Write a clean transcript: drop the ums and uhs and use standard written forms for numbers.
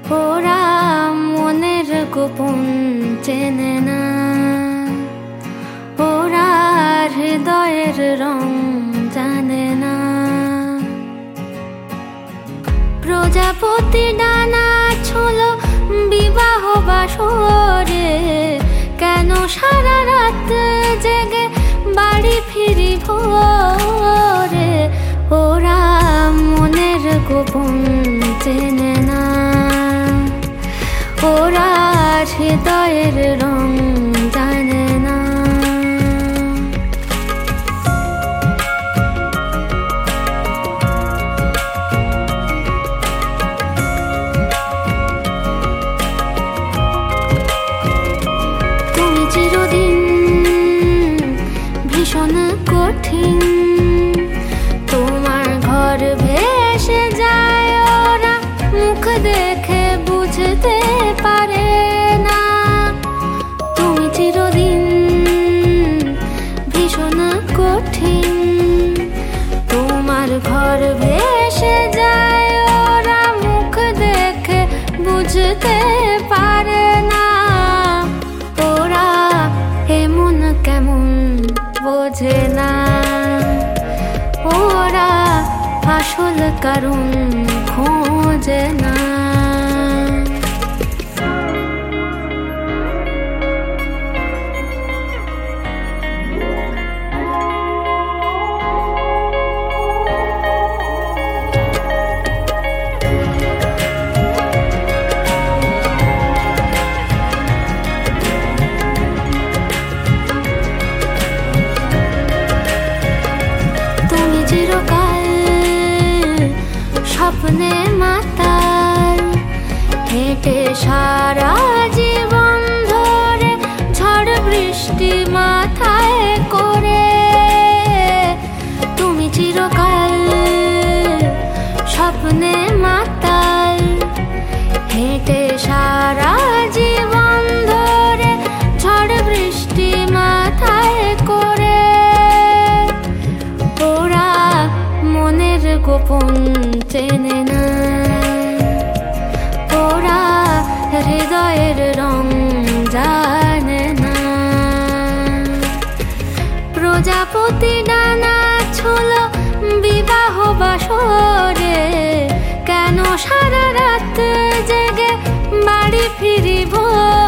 ওরা মনের গোপন চেনে না, ওরা হৃদয়ের রং জানে না। প্রজাপতি ডানা ছোলো বিবাহ বাসরে, কেন সারা রাত জেগে বাড়ি ফিরি ভোরে। ওরা মনের গোপন চেনে না, ওরা হৃদয়ের রং জানে না। তুমি চিরদিন ভীষণ কঠিন, তোমার ঘর ভেসে যায়, ওরা মুখ দেখে বুঝতে পারে না। তুমি চিরদিন ভীষণ কঠিন, তোমার ঘর ভেসে যায়, ওরা মুখ দেখে বুঝতে পারে না। ওরা এমন কেমন বোঝে না, ওরা আসল কারণ খোঁজে না। তুমি চিরকাল স্বপ্নে মাতাল, হেঁটে সারা জীবন ধরে ঝড় বৃষ্টি মাথায় করে। তুমি চিরকাল স্বপ্নে মাতাল, হেঁটে সারা জীবন ধরে ঝড় বৃষ্টি মাথায় করে। ওরা মনের গোপন চেনে না, ওরা হৃদয়ের রং জানে না। প্রজাপতি ডানা ছোলো বিবাহ বাসরে, কেন সারা রাত জেগে বাড়ি ফিরি ভোরে।